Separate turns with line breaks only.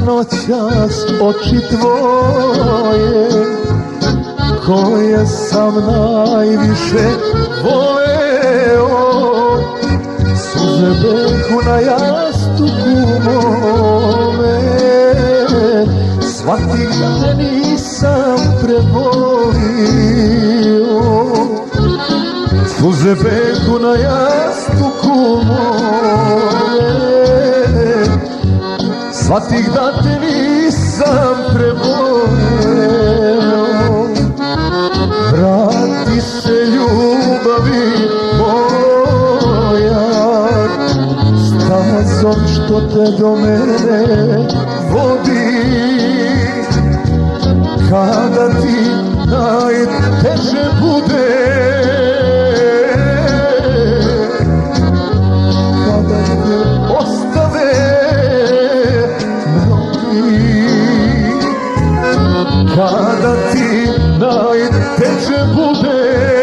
noćas oči tvoje, koje sam najviše voleo, suze behu na jastuku mome, shvatih da te nisam prevolio. Suze behu na jastuku mome, shvatih da te nisam prevolio. Vrati se ljubavi moja, stazom što te do mene vodi. Kada ti najteže bude, kada te ostave mnogi, kada ti najteže bude,